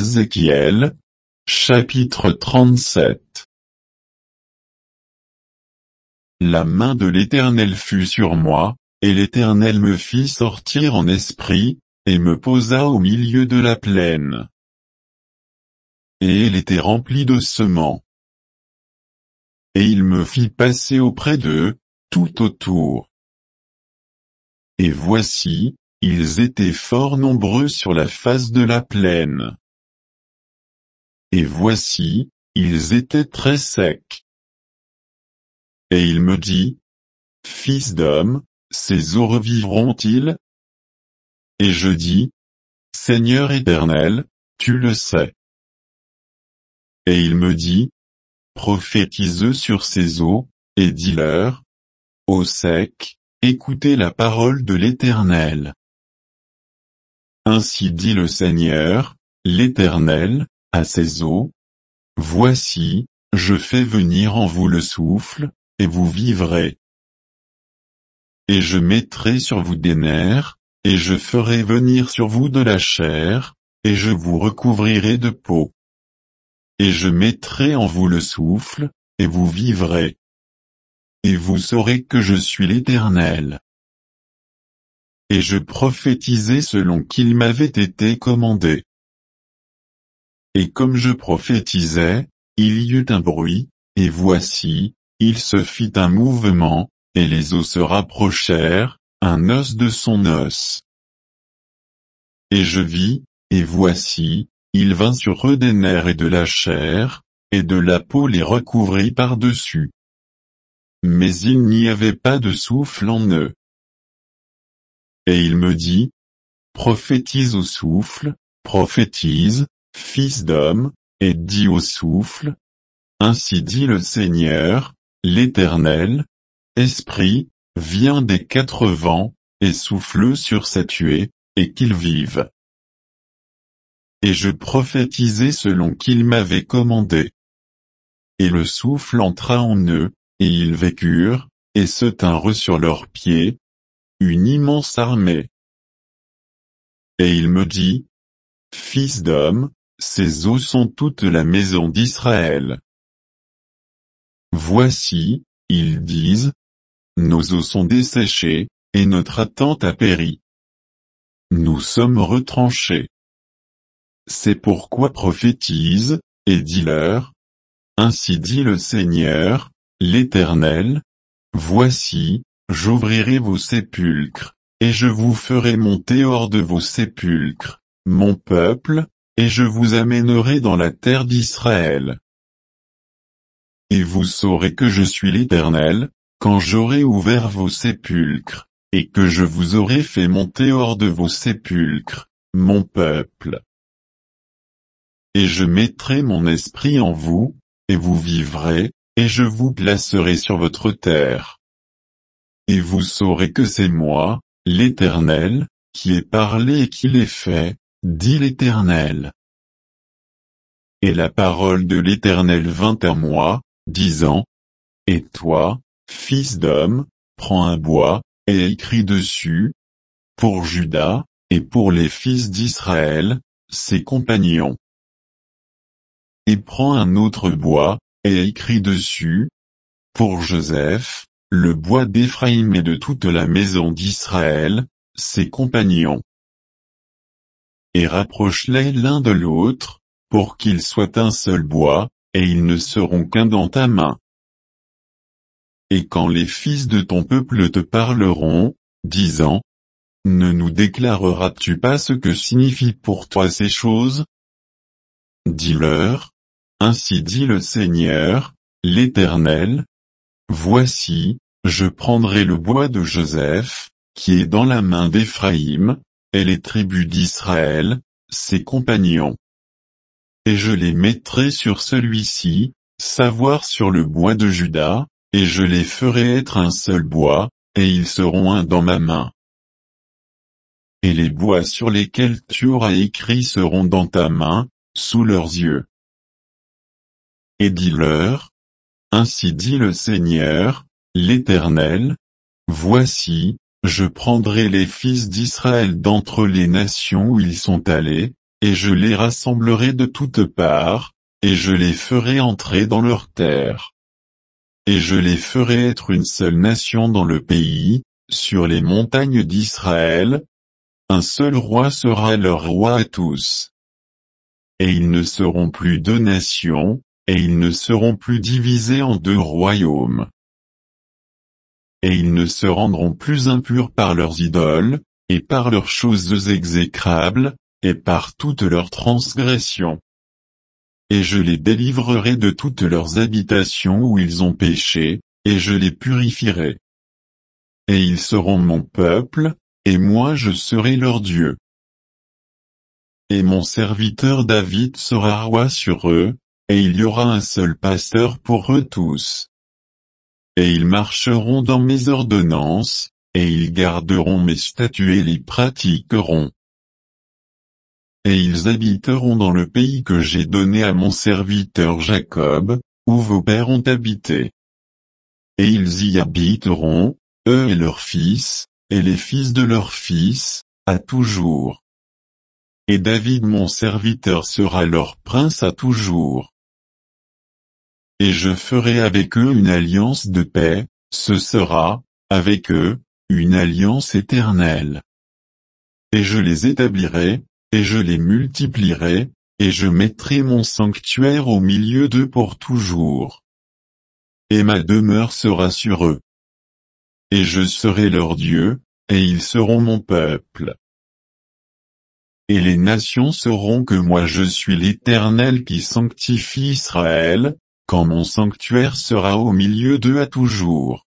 Ézéchiel, chapitre 37. La main de l'Éternel fut sur moi, et l'Éternel me fit sortir en esprit, et me posa au milieu de la plaine. Et elle était remplie d'ossements. Et il me fit passer auprès d'eux, tout autour. Et voici, ils étaient fort nombreux sur la face de la plaine. Et voici, ils étaient très secs. Et il me dit, Fils d'homme, ces eaux revivront-ils? Et je dis, Seigneur Éternel, tu le sais. Et il me dit, prophétise sur ces eaux, et dis-leur, eaux secs, écoutez la parole de l'Éternel. Ainsi dit le Seigneur, l'Éternel, à ces eaux, voici, je fais venir en vous le souffle, et vous vivrez. Et je mettrai sur vous des nerfs, et je ferai venir sur vous de la chair, et je vous recouvrirai de peau. Et je mettrai en vous le souffle, et vous vivrez. Et vous saurez que je suis l'Éternel. Et je prophétisai selon qu'il m'avait été commandé. Et comme je prophétisais, il y eut un bruit, et voici, il se fit un mouvement, et les os se rapprochèrent, un os de son os. Et je vis, et voici, il vint sur eux des nerfs et de la chair, et de la peau les recouvrit par-dessus. Mais il n'y avait pas de souffle en eux. Et il me dit, prophétise au souffle, prophétise, fils d'homme, et dis au souffle, ainsi dit le Seigneur, l'Éternel, Esprit, viens des quatre vents, et souffle sur cette huée, et qu'ils vivent. Et je prophétisai selon qu'il m'avait commandé. Et le souffle entra en eux, et ils vécurent, et se tinrent sur leurs pieds, une immense armée. Et il me dit, Fils d'homme, ces eaux sont toute la maison d'Israël. Voici, ils disent, nos eaux sont desséchées, et notre attente a péri. Nous sommes retranchés. C'est pourquoi prophétise, et dis-leur, ainsi dit le Seigneur, l'Éternel, voici, j'ouvrirai vos sépulcres, et je vous ferai monter hors de vos sépulcres, mon peuple, et je vous amènerai dans la terre d'Israël. Et vous saurez que je suis l'Éternel, quand j'aurai ouvert vos sépulcres, et que je vous aurai fait monter hors de vos sépulcres, mon peuple. Et je mettrai mon esprit en vous, et vous vivrez, et je vous placerai sur votre terre. Et vous saurez que c'est moi, l'Éternel, qui ai parlé et qui l'ai fait, dit l'Éternel. Et la parole de l'Éternel vint à moi, disant, et toi, fils d'homme, prends un bois, et écris dessus, pour Juda, et pour les fils d'Israël, ses compagnons. Et prends un autre bois, et écris dessus, pour Joseph, le bois d'Éphraïm et de toute la maison d'Israël, ses compagnons. Et rapproche-les l'un de l'autre, pour qu'ils soient un seul bois, et ils ne seront qu'un dans ta main. Et quand les fils de ton peuple te parleront, disant, ne nous déclareras-tu pas ce que signifient pour toi ces choses? Dis-leur, ainsi dit le Seigneur, l'Éternel, voici, je prendrai le bois de Joseph, qui est dans la main d'Éphraïm, et les tribus d'Israël, ses compagnons. Et je les mettrai sur celui-ci, savoir sur le bois de Juda, et je les ferai être un seul bois, et ils seront un dans ma main. Et les bois sur lesquels tu auras écrit seront dans ta main, sous leurs yeux. Et dis-leur, ainsi dit le Seigneur, l'Éternel, voici, je prendrai les fils d'Israël d'entre les nations où ils sont allés, et je les rassemblerai de toutes parts, et je les ferai entrer dans leur terre. Et je les ferai être une seule nation dans le pays, sur les montagnes d'Israël. Un seul roi sera leur roi à tous. Et ils ne seront plus deux nations, et ils ne seront plus divisés en deux royaumes. Et ils ne se rendront plus impurs par leurs idoles, et par leurs choses exécrables, et par toutes leurs transgressions. Et je les délivrerai de toutes leurs habitations où ils ont péché, et je les purifierai. Et ils seront mon peuple, et moi je serai leur Dieu. Et mon serviteur David sera roi sur eux, et il y aura un seul pasteur pour eux tous. Et ils marcheront dans mes ordonnances, et ils garderont mes statuts et les pratiqueront. Et ils habiteront dans le pays que j'ai donné à mon serviteur Jacob, où vos pères ont habité. Et ils y habiteront, eux et leurs fils, et les fils de leurs fils, à toujours. Et David mon serviteur sera leur prince à toujours. Et je ferai avec eux une alliance de paix, ce sera, avec eux, une alliance éternelle. Et je les établirai, et je les multiplierai, et je mettrai mon sanctuaire au milieu d'eux pour toujours. Et ma demeure sera sur eux. Et je serai leur Dieu, et ils seront mon peuple. Et les nations sauront que moi je suis l'Éternel qui sanctifie Israël, quand mon sanctuaire sera au milieu d'eux à toujours.